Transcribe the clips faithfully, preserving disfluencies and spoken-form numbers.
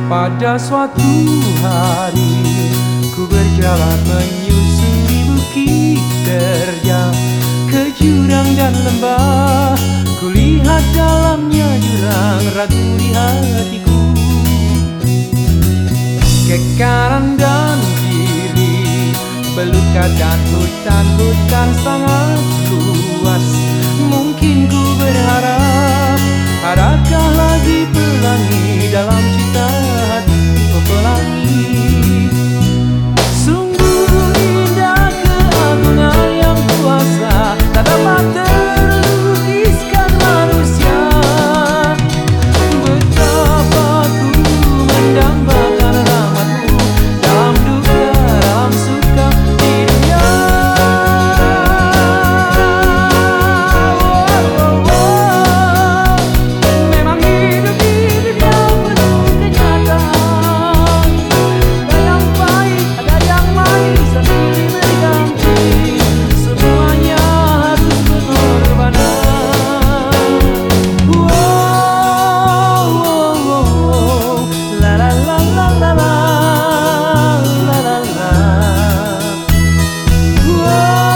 Pada suatu hari ku berjalan menyusuri bukit terjal, ke jurang dan lembah. Kulihat dalamnya jurang, ragu di hatiku. Ke kanan dan kiri belukatan hutan-hutan sangat luas. Mungkin ku berharap, adakah lagi pelangi dalam cinta hati pepelangi. Sungguh indah keagungan yang kuasa, tak dapat terlukiskan manusia. Betapa ku mendambakan rahmatmu dalam duka, dalam suka di dunia. Oh, oh, oh. Memang hidup ini penuh kenyataan. Ada yang pahit, ada yang manis, silih berganti. Semuanya harus berkorbanan. Oh, oh, oh, oh. La la la la la la, la la la. Oh,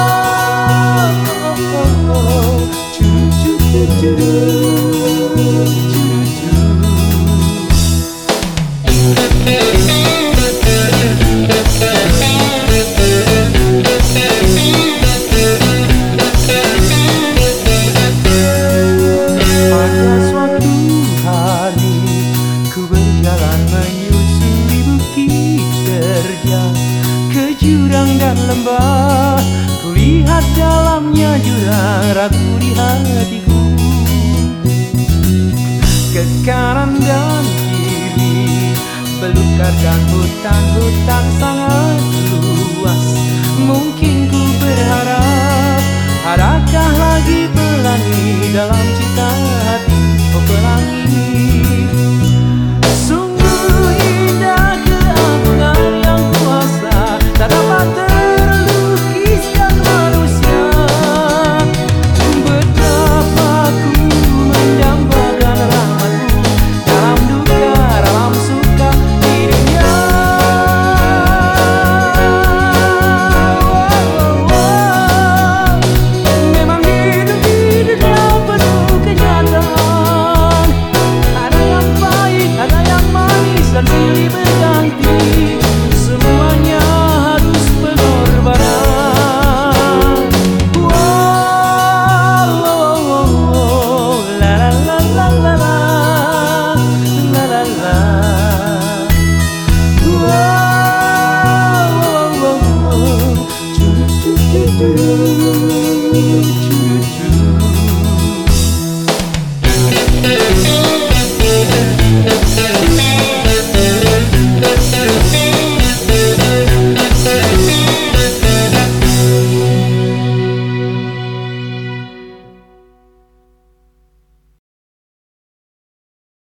oh, oh, oh. Cu cu cu cu cu cu. Pada suatu hari ku berjalan menyusuri bukit terjal, ke jurang dan lembah. Kulihat dalamnya jurang, ragu di hatiku. Ke kanan dan kiri belukarkan hutan-hutan sangat luas.